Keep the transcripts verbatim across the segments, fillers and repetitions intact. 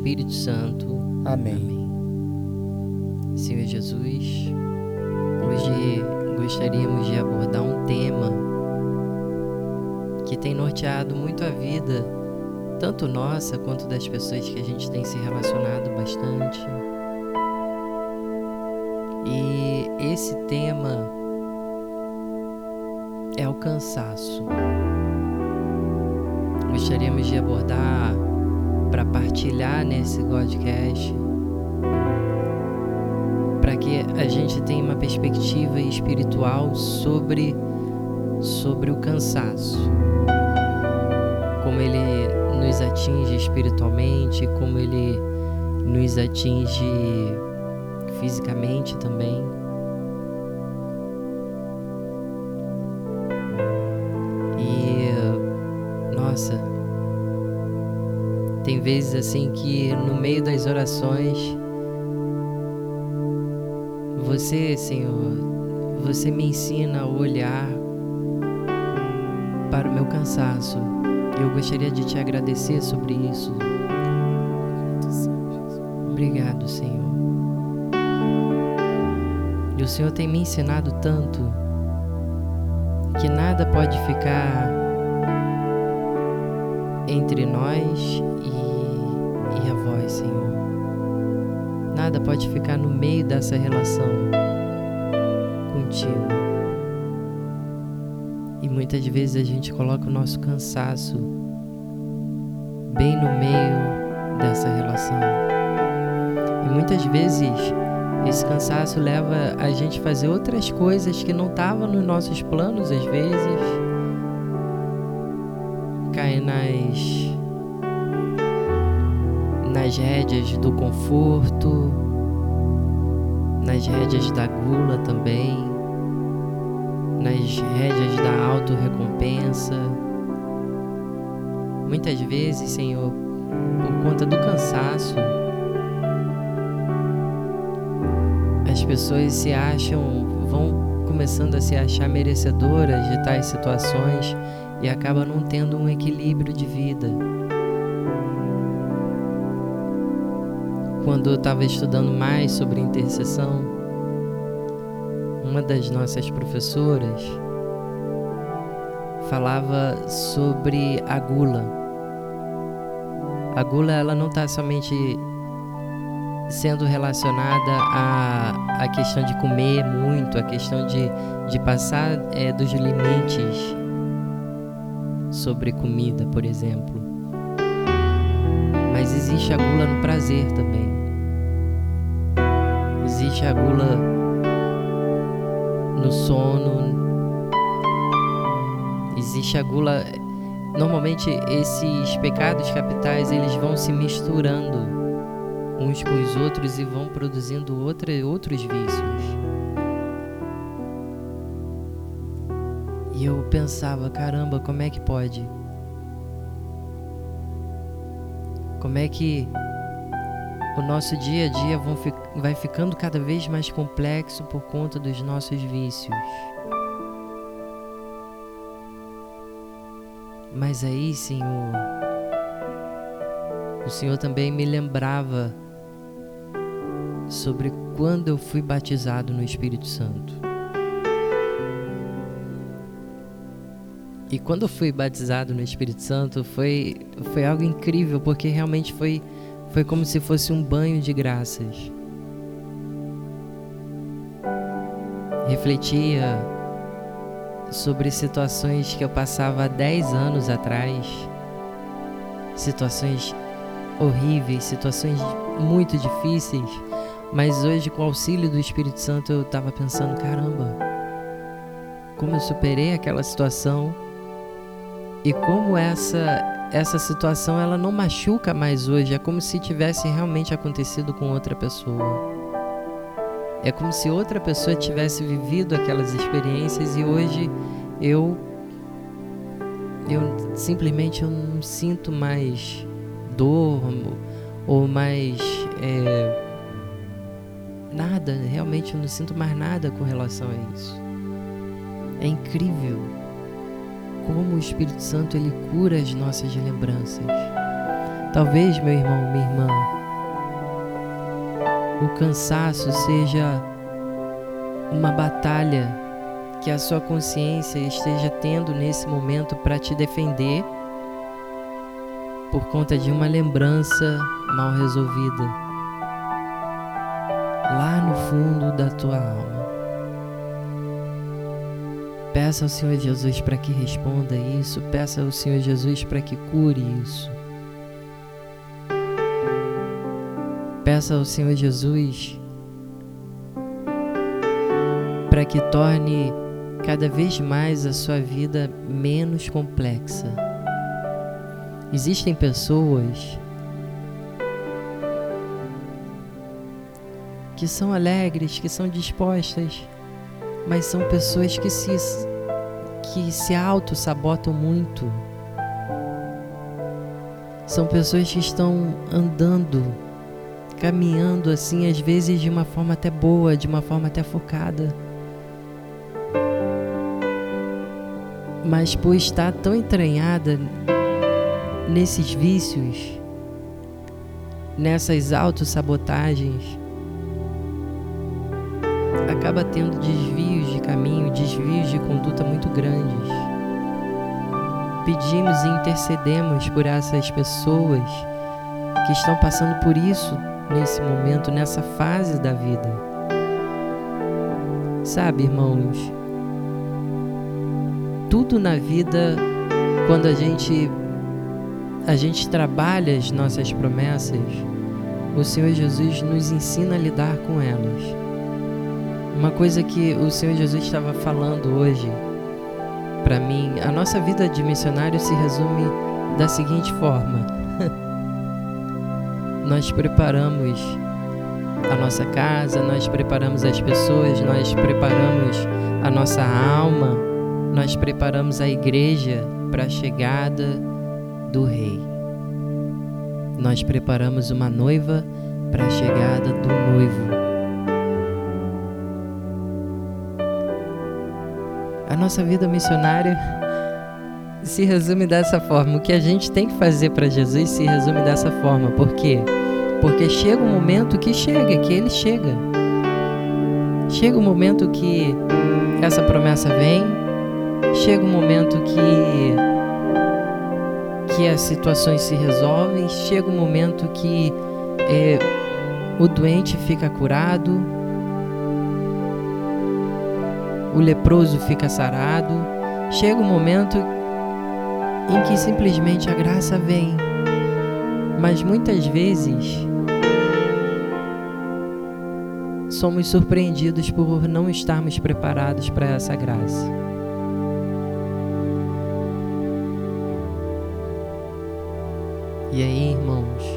Espírito Santo. Amém. Amém. Senhor Jesus, hoje gostaríamos de abordar um tema que tem norteado muito a vida, tanto nossa quanto das pessoas que a gente tem se relacionado bastante. E esse tema é o cansaço. Gostaríamos de abordar para partilhar nesse podcast, para que a gente tenha uma perspectiva espiritual sobre, sobre o cansaço, como ele nos atinge espiritualmente, como ele nos atinge fisicamente também. E, nossa, tem vezes assim que no meio das orações, você, Senhor, você me ensina a olhar para o meu cansaço. Eu gostaria de te agradecer sobre isso. Obrigado, Senhor. E o Senhor tem me ensinado tanto que nada pode ficar entre nós e, e a vós, Senhor. Nada pode ficar no meio dessa relação contigo. E muitas vezes a gente coloca o nosso cansaço bem no meio dessa relação. E muitas vezes esse cansaço leva a gente a fazer outras coisas que não estavam nos nossos planos, às vezes. Cai nas, nas rédeas do conforto, nas rédeas da gula também, nas rédeas da autorrecompensa. Muitas vezes, Senhor, por conta do cansaço, as pessoas se acham, vão começando a se achar merecedoras de tais situações e acabam não tendo um equilíbrio de vida. Quando eu estava estudando mais sobre intercessão, uma das nossas professoras falava sobre a gula. A gula, ela não está somente sendo relacionada à, à questão de comer muito, a questão de, de passar é, dos limites sobre comida, por exemplo. Mas existe a gula no prazer também. Existe a gula no sono. Existe a gula... Normalmente esses pecados capitais, eles vão se misturando uns com os outros e vão produzindo outra, outros vícios. E eu pensava, caramba, como é que pode? Como é que o nosso dia a dia vão fi- vai ficando cada vez mais complexo por conta dos nossos vícios? Mas aí, Senhor, o Senhor também me lembrava sobre quando eu fui batizado no Espírito Santo. E quando eu fui batizado no Espírito Santo foi, foi algo incrível, porque realmente foi, foi como se fosse um banho de graças. Refletia sobre situações que eu passava há dez anos atrás, situações horríveis, situações muito difíceis, mas hoje, com o auxílio do Espírito Santo, eu estava pensando, caramba, como eu superei aquela situação e como essa, essa situação ela não machuca mais hoje, é como se tivesse realmente acontecido com outra pessoa. É como se outra pessoa tivesse vivido aquelas experiências e hoje eu, eu simplesmente eu não sinto mais dor ou mais é, nada, realmente eu não sinto mais nada com relação a isso. É incrível como o Espírito Santo ele cura as nossas lembranças. Talvez, meu irmão, minha irmã, o cansaço seja uma batalha que a sua consciência esteja tendo nesse momento para te defender por conta de uma lembrança mal resolvida lá no fundo da tua alma. Peça ao Senhor Jesus para que responda isso, peça ao Senhor Jesus para que cure isso. Peça ao Senhor Jesus para que torne cada vez mais a sua vida menos complexa. Existem pessoas que são alegres, que são dispostas, mas são pessoas que se, que se auto-sabotam muito. São pessoas que estão andando, caminhando assim, às vezes de uma forma até boa, de uma forma até focada, mas por estar tão entranhada nesses vícios, nessas autossabotagens, acaba tendo desvios de caminho, desvios de conduta muito grandes. Pedimos e intercedemos por essas pessoas que estão passando por isso nesse momento, nessa fase da vida. Sabe, irmãos, tudo na vida, quando a gente a gente trabalha as nossas promessas, o Senhor Jesus nos ensina a lidar com elas. Uma coisa que o Senhor Jesus estava falando hoje para mim, a nossa vida de missionário se resume da seguinte forma: nós preparamos a nossa casa, nós preparamos as pessoas, nós preparamos a nossa alma, nós preparamos a igreja para a chegada do Rei. Nós preparamos uma noiva para a chegada do noivo. A nossa vida missionária se resume dessa forma. O que a gente tem que fazer para Jesus se resume dessa forma. Por quê? Porque chega um momento que chega, que Ele chega. Chega um momento que essa promessa vem. Chega um momento que, que as situações se resolvem. Chega um momento que é, o doente fica curado. O leproso fica sarado. Chega um momento em que simplesmente a graça vem. Mas muitas vezes somos surpreendidos por não estarmos preparados para essa graça. E aí, irmãos,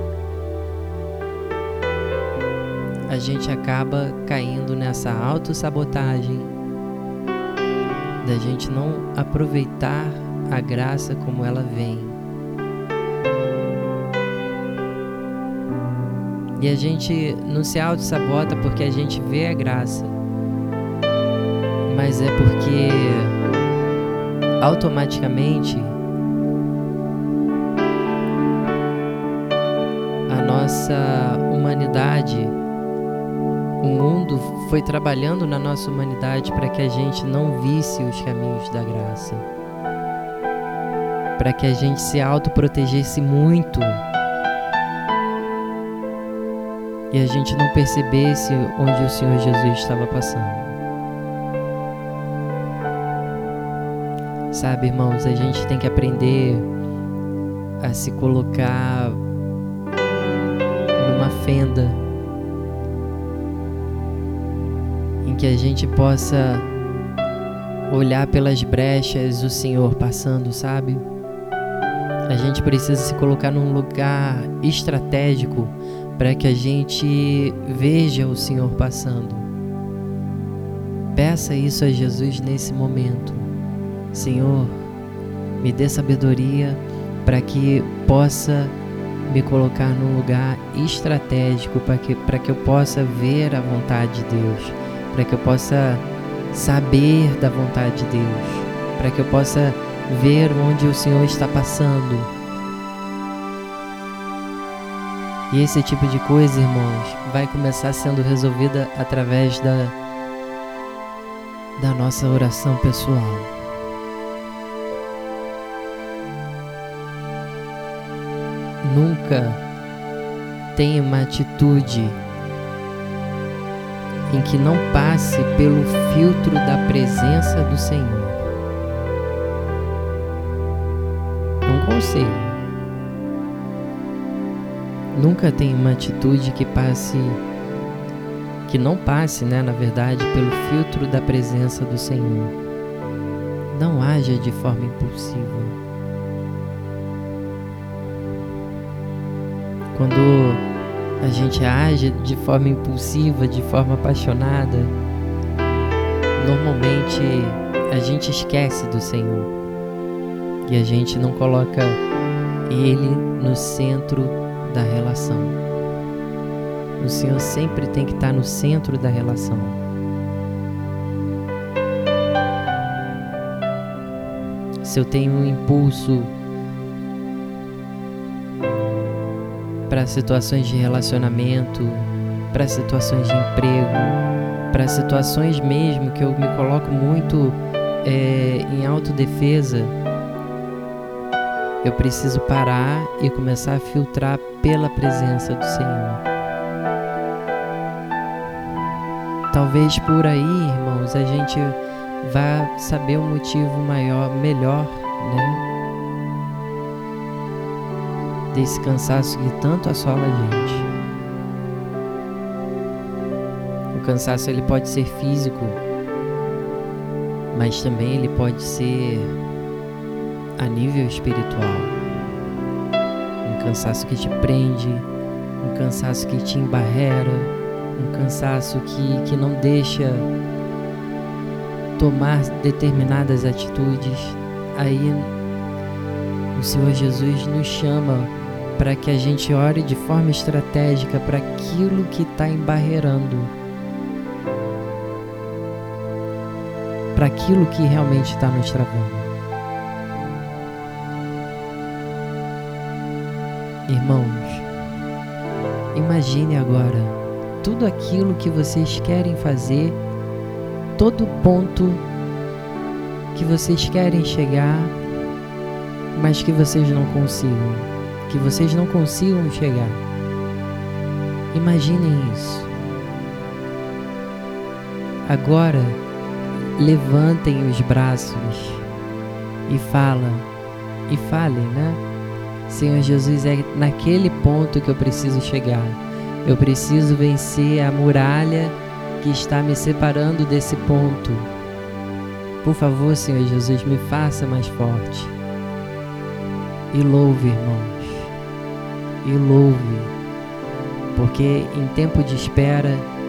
a gente acaba caindo nessa autossabotagem da gente não aproveitar a graça como ela vem. E a gente não se auto-sabota porque a gente vê a graça, mas é porque automaticamente a nossa humanidade, o mundo foi trabalhando na nossa humanidade para que a gente não visse os caminhos da graça, para que a gente se autoprotegesse muito e a gente não percebesse onde o Senhor Jesus estava passando. Sabe, irmãos, a gente tem que aprender a se colocar numa fenda em que a gente possa olhar pelas brechas o Senhor passando, sabe? A gente precisa se colocar num lugar estratégico para que a gente veja o Senhor passando. Peça isso a Jesus nesse momento. Senhor, me dê sabedoria para que possa me colocar num lugar estratégico, para que, para que eu possa ver a vontade de Deus, para que eu possa saber da vontade de Deus, para que eu possa ver onde o Senhor está passando. E esse tipo de coisa, irmãos, vai começar sendo resolvida através da, da nossa oração pessoal. Nunca tenha uma atitude em que não passe pelo filtro da presença do Senhor. Um conselho. Nunca tenha uma atitude que passe, que não passe, né, na verdade, pelo filtro da presença do Senhor. Não haja de forma impulsiva. Quando a gente age de forma impulsiva, de forma apaixonada, normalmente a gente esquece do Senhor e a gente não coloca Ele no centro da relação. O Senhor sempre tem que estar no centro da relação. Se eu tenho um impulso para situações de relacionamento, para situações de emprego, para situações mesmo que eu me coloco muito é, em autodefesa, eu preciso parar e começar a filtrar pela presença do Senhor. Talvez por aí, irmãos, a gente vá saber um motivo maior, melhor, né? Desse cansaço que tanto assola a gente. O cansaço, ele pode ser físico, mas também ele pode ser a nível espiritual. Um cansaço que te prende, um cansaço que te embarrera, um cansaço que, que não deixa tomar determinadas atitudes. Aí o Senhor Jesus nos chama para que a gente ore de forma estratégica para aquilo que está embarreirando, para aquilo que realmente está nos travando. Irmãos, imagine agora tudo aquilo que vocês querem fazer, todo ponto que vocês querem chegar, mas que vocês não consigam. Que vocês não consigam chegar. Imaginem isso. Agora, levantem os braços e fala, e falem, né? Senhor Jesus, é naquele ponto que eu preciso chegar. Eu preciso vencer a muralha que está me separando desse ponto. Por favor, Senhor Jesus, me faça mais forte. E louve, irmãos. E louve, porque em tempo de espera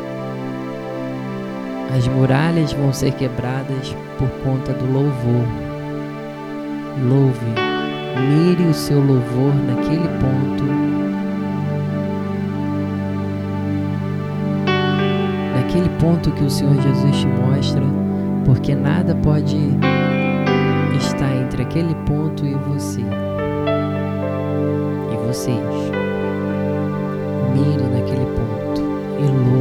as muralhas vão ser quebradas por conta do louvor. Louve, mire o seu louvor naquele ponto, naquele ponto que o Senhor Jesus te mostra, porque nada pode estar entre aquele ponto e você. Vocês, mire naquele ponto e louve.